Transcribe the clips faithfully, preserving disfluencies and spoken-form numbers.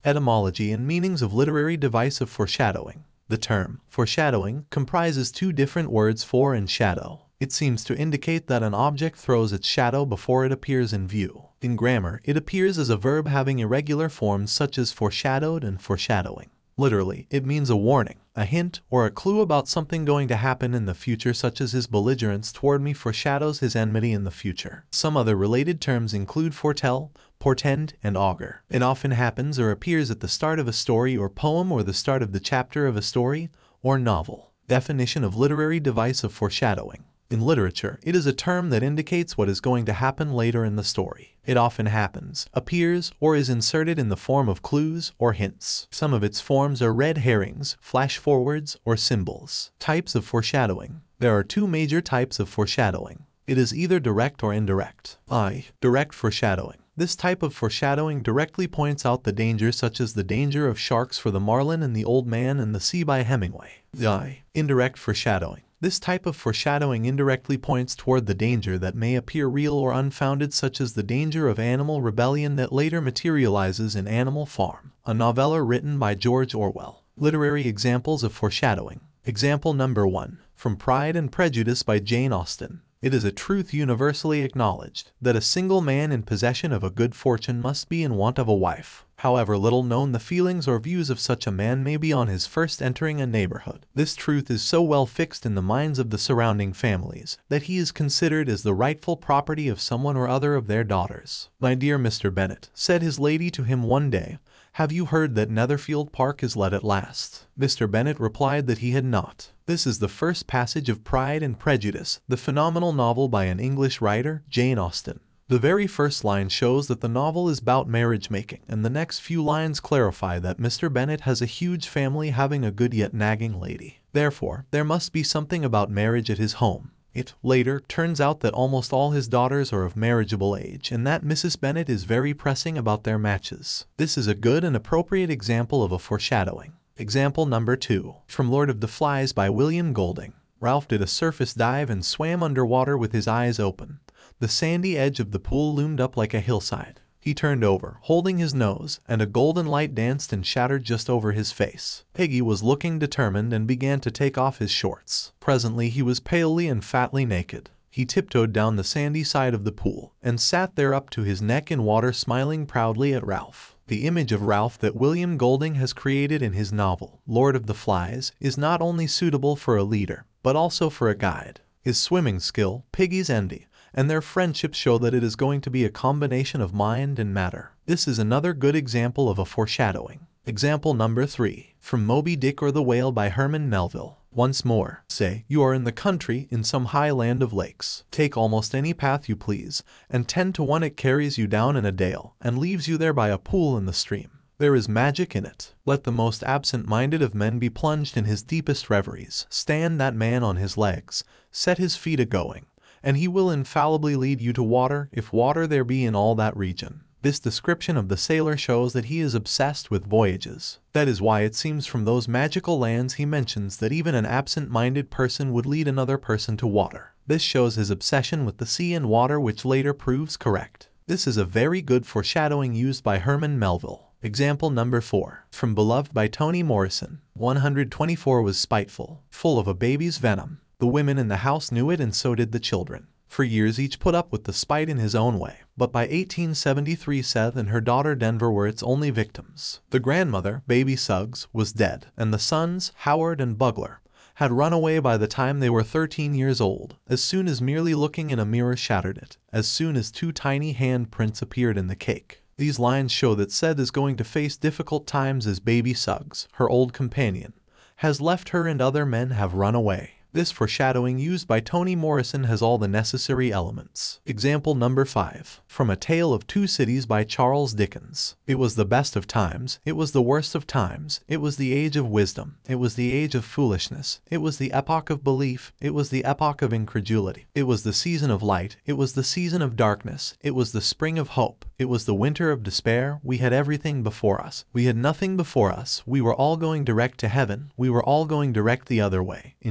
Etymology and meanings of literary device of foreshadowing. The term foreshadowing comprises two different words, fore and shadow. It seems to indicate that an object throws its shadow before it appears in view. In grammar, it appears as a verb having irregular forms such as foreshadowed and foreshadowing. Literally, it means a warning, a hint, or a clue about something going to happen in the future, such as his belligerence toward me foreshadows his enmity in the future. Some other related terms include foretell, portend, and augur. It often happens or appears at the start of a story or poem or the start of the chapter of a story or novel. Definition of literary device of foreshadowing. In literature, it is a term that indicates what is going to happen later in the story. It often happens, appears, or is inserted in the form of clues or hints. Some of its forms are red herrings, flash forwards, or symbols. Types of foreshadowing. There are two major types of foreshadowing. It is either direct or indirect. I. Direct foreshadowing. This type of foreshadowing directly points out the danger, such as the danger of sharks for the Marlin and the Old Man and the Sea by Hemingway. I. Indirect foreshadowing. This type of foreshadowing indirectly points toward the danger that may appear real or unfounded, such as the danger of animal rebellion that later materializes in Animal Farm, a novella written by George Orwell. Literary examples of foreshadowing. Example number one, from Pride and Prejudice by Jane Austen. It is a truth universally acknowledged that a single man in possession of a good fortune must be in want of a wife. However little known the feelings or views of such a man may be on his first entering a neighborhood, this truth is so well fixed in the minds of the surrounding families that he is considered as the rightful property of someone or other of their daughters. "My dear Mister Bennet," said his lady to him one day, "have you heard that Netherfield Park is let at last?" Mister Bennet replied that he had not. This is the first passage of Pride and Prejudice, the phenomenal novel by an English writer, Jane Austen. The very first line shows that the novel is about marriage making, and the next few lines clarify that Mister Bennet has a huge family, having a good yet nagging lady. Therefore, there must be something about marriage at his home. It, later, turns out that almost all his daughters are of marriageable age, and that Missus Bennet is very pressing about their matches. This is a good and appropriate example of a foreshadowing. Example number two, from Lord of the Flies by William Golding. Ralph did a surface dive and swam underwater with his eyes open. The sandy edge of the pool loomed up like a hillside. He turned over, holding his nose, and a golden light danced and shattered just over his face. Piggy was looking determined and began to take off his shorts. Presently he was palely and fatly naked. He tiptoed down the sandy side of the pool, and sat there up to his neck in water, smiling proudly at Ralph. The image of Ralph that William Golding has created in his novel, Lord of the Flies, is not only suitable for a leader, but also for a guide. His swimming skill, Piggy's envy, and their friendship show that it is going to be a combination of mind and matter. This is another good example of a foreshadowing. Example number three, from Moby Dick or the Whale by Herman Melville. Once more, say, you are in the country, in some high land of lakes. Take almost any path you please, and ten to one it carries you down in a dale, and leaves you there by a pool in the stream. There is magic in it. Let the most absent-minded of men be plunged in his deepest reveries. Stand that man on his legs, set his feet a-going, and he will infallibly lead you to water, if water there be in all that region. This description of the sailor shows that he is obsessed with voyages. That is why it seems from those magical lands he mentions that even an absent-minded person would lead another person to water. This shows his obsession with the sea and water, which later proves correct. This is a very good foreshadowing used by Herman Melville. Example number four, from Beloved by Toni Morrison. one hundred twenty-four was spiteful, full of a baby's venom. The women in the house knew it, and so did the children. For years each put up with the spite in his own way, but by eighteen seventy-three Seth and her daughter Denver were its only victims. The grandmother, Baby Suggs, was dead, and the sons, Howard and Bugler, had run away by the time they were thirteen years old, as soon as merely looking in a mirror shattered it, as soon as two tiny hand prints appeared in the cake. These lines show that Seth is going to face difficult times as Baby Suggs, her old companion, has left her and other men have run away. This foreshadowing used by Toni Morrison has all the necessary elements. Example number five, from A Tale of Two Cities by Charles Dickens. It was the best of times, it was the worst of times, it was the age of wisdom, it was the age of foolishness, it was the epoch of belief, it was the epoch of incredulity, it was the season of light, it was the season of darkness, it was the spring of hope, it was the winter of despair. We had everything before us, we had nothing before us, we were all going direct to heaven, we were all going direct the other way. In short,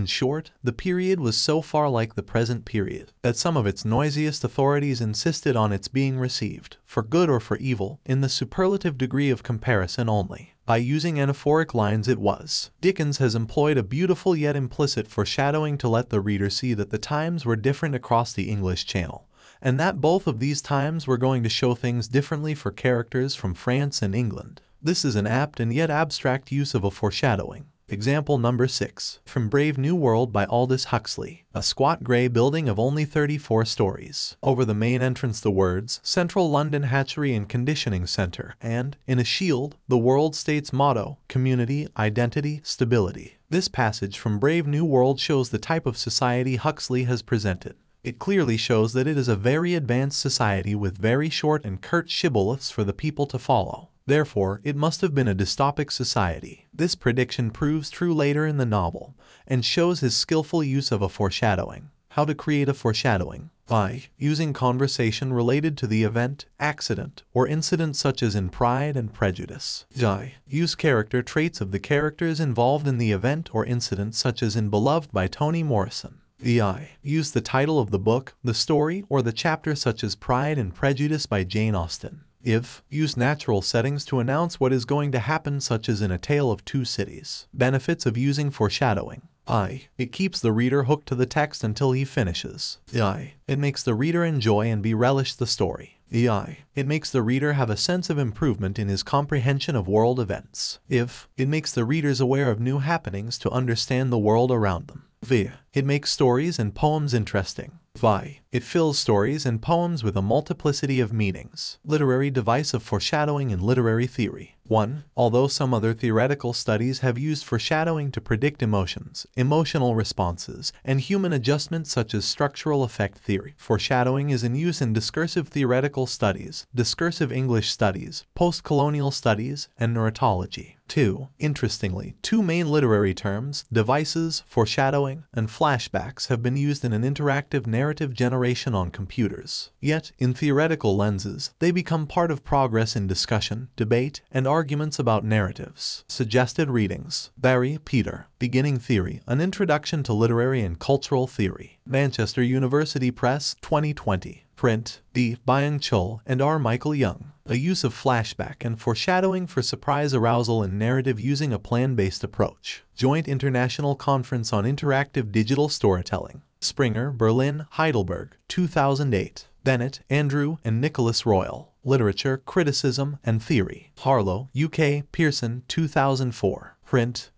fact, the period was so far like the present period that some of its noisiest authorities insisted on its being received, for good or for evil, in the superlative degree of comparison only. By using anaphoric lines it was. Dickens has employed a beautiful yet implicit foreshadowing to let the reader see that the times were different across the English Channel, and that both of these times were going to show things differently for characters from France and England. This is an apt and yet abstract use of a foreshadowing. Example number six. From Brave New World by Aldous Huxley. A squat grey building of only thirty-four stories. Over the main entrance the words, Central London Hatchery and Conditioning Centre, and, in a shield, the World State's motto, Community, Identity, Stability. This passage from Brave New World shows the type of society Huxley has presented. It clearly shows that it is a very advanced society with very short and curt shibboleths for the people to follow. Therefore, it must have been a dystopic society. This prediction proves true later in the novel, and shows his skillful use of a foreshadowing. How to create a foreshadowing? By using conversation related to the event, accident, or incident such as in Pride and Prejudice. I. Use character traits of the characters involved in the event or incident such as in Beloved by Toni Morrison. The I. Use the title of the book, the story, or the chapter such as Pride and Prejudice by Jane Austen. If. Use natural settings to announce what is going to happen such as in A Tale of Two Cities. Benefits of using foreshadowing. I. It keeps the reader hooked to the text until he finishes. I. It makes the reader enjoy and be relish the story. The I. It makes the reader have a sense of improvement in his comprehension of world events. If. It makes the readers aware of new happenings to understand the world around them. V. It makes stories and poems interesting. Vi. It fills stories and poems with a multiplicity of meanings. Literary device of foreshadowing in literary theory. one. Although some other theoretical studies have used foreshadowing to predict emotions, emotional responses, and human adjustment such as structural effect theory, foreshadowing is in use in discursive theoretical studies, discursive English studies, post-colonial studies, and neurotology. two. Interestingly, two main literary terms, devices, foreshadowing, and flashbacks have been used in an interactive narrative generation on computers. Yet, in theoretical lenses, they become part of progress in discussion, debate, and arguments about narratives. Suggested readings. Barry, Peter. Beginning Theory, An Introduction to Literary and Cultural Theory. Manchester University Press, twenty twenty. Print, D. Byung-Chul and R. Michael Young. A use of flashback and foreshadowing for surprise arousal in narrative using a plan-based approach. Joint International Conference on Interactive Digital Storytelling. Springer, Berlin, Heidelberg, two thousand eight. Bennett, Andrew, and Nicholas Royal. Literature, Criticism, and Theory. Harlow, U K, Pearson, two thousand four. Print,